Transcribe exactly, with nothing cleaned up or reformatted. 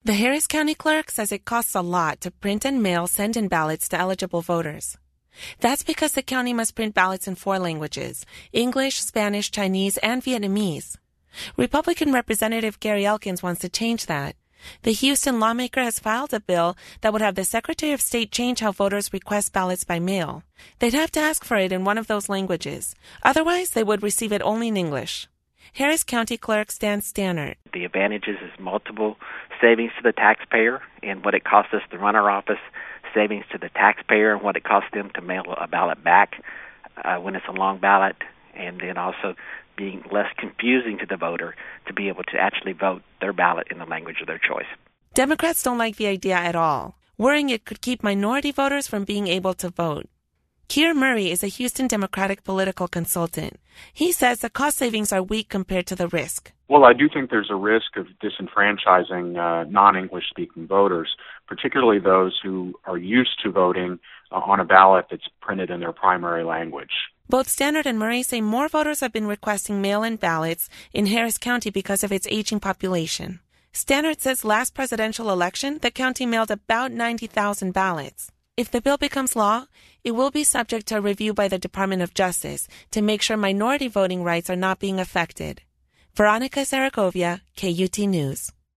The Harris County clerk says it costs a lot to print and mail send-in ballots to eligible voters. That's because the county must print ballots in four languages: English, Spanish, Chinese, and Vietnamese. Republican Representative Gary Elkins wants to change that. The Houston lawmaker has filed a bill that would have the Secretary of State change how voters request ballots by mail. They'd have to ask for it in one of those languages. Otherwise, they would receive it only in English. Harris County Clerk Stan Stannard. The advantages is multiple savings to the taxpayer and what it costs us to run our office, savings to the taxpayer and what it costs them to mail a ballot back uh, when it's a long ballot, and then also being less confusing to the voter to be able to actually vote their ballot in the language of their choice. Democrats don't like the idea at all, worrying it could keep minority voters from being able to vote. Keir Murray is a Houston Democratic political consultant. He says the cost savings are weak compared to the risk. Well, I do think there's a risk of disenfranchising uh, non-English speaking voters, particularly those who are used to voting uh, on a ballot that's printed in their primary language. Both Stannard and Murray say more voters have been requesting mail-in ballots in Harris County because of its aging population. Stannard says last presidential election, the county mailed about ninety thousand ballots. If the bill becomes law, it will be subject to a review by the Department of Justice to make sure minority voting rights are not being affected. Veronica Zaragovia, K U T News.